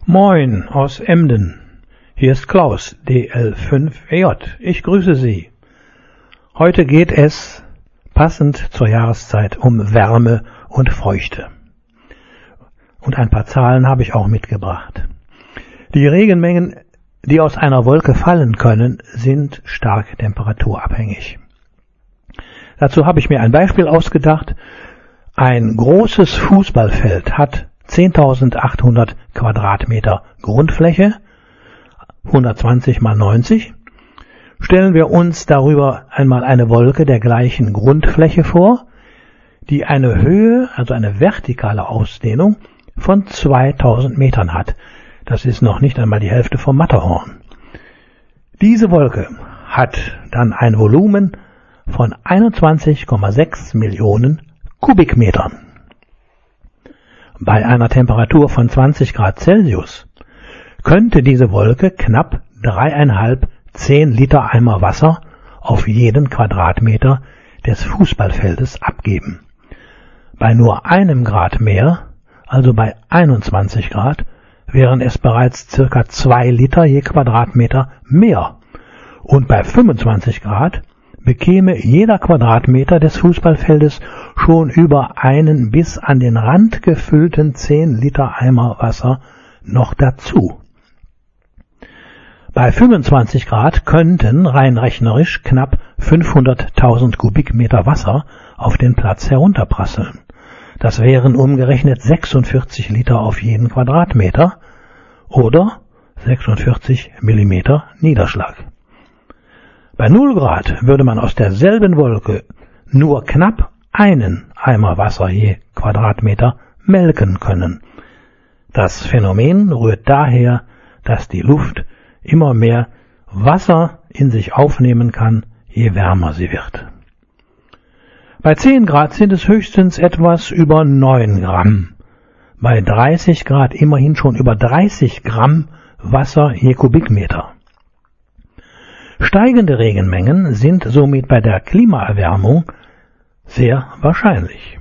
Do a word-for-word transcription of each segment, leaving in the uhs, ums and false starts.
Moin aus Emden. Hier ist Klaus, D L fünf E J. Ich grüße Sie. Heute geht es, passend zur Jahreszeit, um Wärme und Feuchte. Und ein paar Zahlen habe ich auch mitgebracht. Die Regenmengen, die aus einer Wolke fallen können, sind stark temperaturabhängig. Dazu habe ich mir ein Beispiel ausgedacht. Ein großes Fußballfeld hat zehntausendachthundert Quadratmeter Grundfläche, hundertzwanzig mal neunzig. Stellen wir uns darüber einmal eine Wolke der gleichen Grundfläche vor, die eine Höhe, also eine vertikale Ausdehnung von zweitausend Metern hat. Das ist noch nicht einmal die Hälfte vom Matterhorn. Diese Wolke hat dann ein Volumen von einundzwanzig Komma sechs Millionen Kubikmetern. Bei einer Temperatur von zwanzig Grad Celsius könnte diese Wolke knapp dreieinhalb zehn Liter Eimer Wasser auf jeden Quadratmeter des Fußballfeldes abgeben. Bei nur einem Grad mehr, also bei einundzwanzig Grad, wären es bereits circa zwei Liter je Quadratmeter mehr. Und bei fünfundzwanzig Grad bekäme jeder Quadratmeter des Fußballfeldes schon über einen bis an den Rand gefüllten zehn Liter Eimer Wasser noch dazu. Bei fünfundzwanzig Grad könnten rein rechnerisch knapp fünfhunderttausend Kubikmeter Wasser auf den Platz herunterprasseln. Das wären umgerechnet sechsundvierzig Liter auf jeden Quadratmeter oder sechsundvierzig Millimeter Niederschlag. Bei null Grad würde man aus derselben Wolke nur knapp einen Eimer Wasser je Quadratmeter melken können. Das Phänomen rührt daher, dass die Luft immer mehr Wasser in sich aufnehmen kann, je wärmer sie wird. Bei zehn Grad sind es höchstens etwas über neun Gramm. Bei dreißig Grad immerhin schon über dreißig Gramm Wasser je Kubikmeter. Steigende Regenmengen sind somit bei der Klimaerwärmung sehr wahrscheinlich.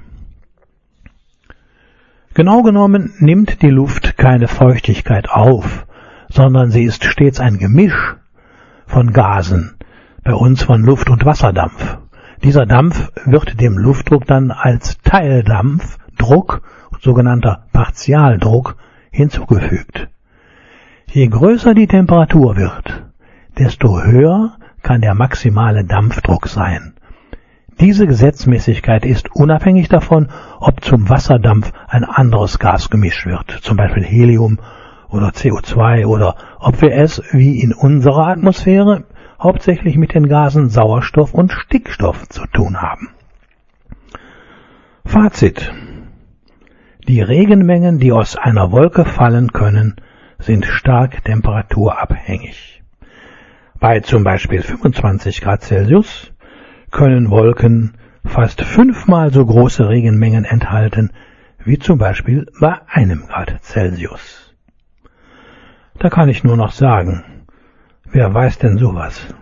Genau genommen nimmt die Luft keine Feuchtigkeit auf, sondern sie ist stets ein Gemisch von Gasen, bei uns von Luft- und Wasserdampf. Dieser Dampf wird dem Luftdruck dann als Teildampf, Druck, sogenannter Partialdruck, hinzugefügt. Je größer die Temperatur wird, desto höher kann der maximale Dampfdruck sein. Diese Gesetzmäßigkeit ist unabhängig davon, ob zum Wasserdampf ein anderes Gas gemischt wird, zum Beispiel Helium oder C O zwei, oder ob wir es, wie in unserer Atmosphäre, hauptsächlich mit den Gasen Sauerstoff und Stickstoff zu tun haben. Fazit: Die Regenmengen, die aus einer Wolke fallen können, sind stark temperaturabhängig. Bei zum Beispiel fünfundzwanzig Grad Celsius können Wolken fast fünfmal so große Regenmengen enthalten wie zum Beispiel bei einem Grad Celsius. Da kann ich nur noch sagen, wer weiß denn sowas?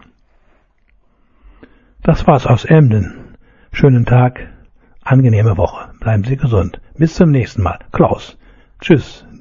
Das war's aus Emden. Schönen Tag, angenehme Woche. Bleiben Sie gesund. Bis zum nächsten Mal. Klaus. Tschüss.